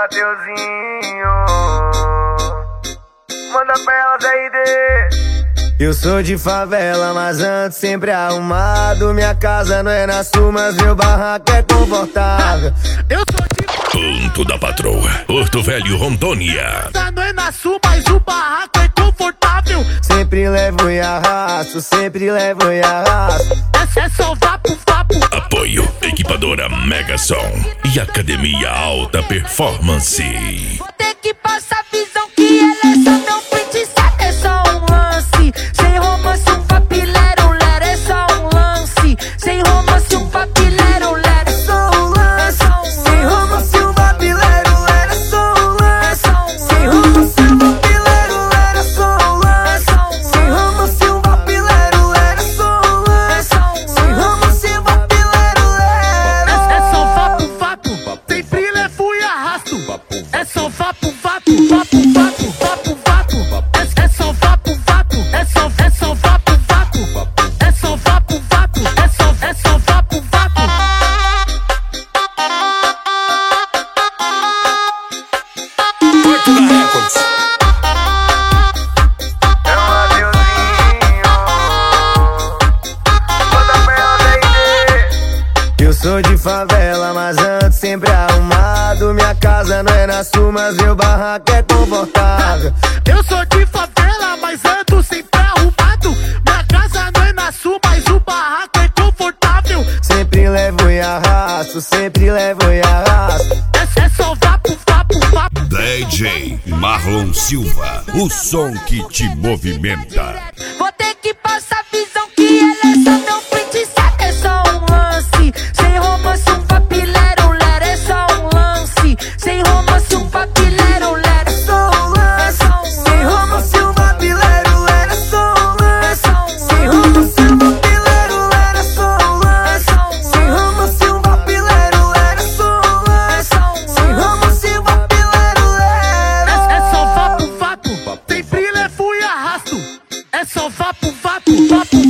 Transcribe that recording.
Mateuzinho, manda pra elas aí, Eu sou de favela, mas ando sempre arrumado. Minha casa não é na sul, mas meu barraco é confortável. Eu sou de Ponto da Patroa, Porto Velho, Rondônia. não é na sul, mas o barraco é confortável. Sempre levo e arrasto, sempre levo e arrasto. É só vapo, vapo. Apoio, equipadora Mega Som e Academia Alta Performance. Vou ter que passar visão que ela é só meu print, saca, é só um lance. Sem romance, um papilero, lero, é só um lance. Sem romance, um papilero, lero, é só um lance. Sem romance, um papilero, lero, é só um lance. Sem romance, um papilero, lero, é só um lance. Sem romance, um papilero, lero, é só um lance. Sem romance, um papilero, lero. É só vapo, vapo. Sempre levo e arrasto. É só vapo, vapo, vapo, vapo, vapo, vapo. É só vapo, vapo. É só vapo, vapo. É só vapo, vapo. É só vapo, vapo. Porto da Records. É o Mateuzinho, manda pra elas aí, Eu sou de favela, mas ando sempre arrumado. Minha casa não é na sul, mas meu barraco é confortável. Eu sou de favela, mas ando sempre arrumado. Minha casa não é na sul, mas o barraco é confortável. Sempre levo e arrasto, sempre levo e arrasto. É só vapo, vapo, vapo. DJ Marlon Silva, o som que te movimenta. Vou ter que passar visão que ela é só meu print, saca, é só um lance. Sem romance, um papilero, lero, é só um lance. Sem romance, um papilero, lero, é só um lance. Sem romance, um papilero, lero, é só um lance. Sem romance, um papilero, lero, é só um lance. Sem romance, um papilero, lero, é só um lance. Sem romance, um papilero, lero. É só vapo, vapo. Sempre levo e arrasto. É só vapo, vapo, vapo.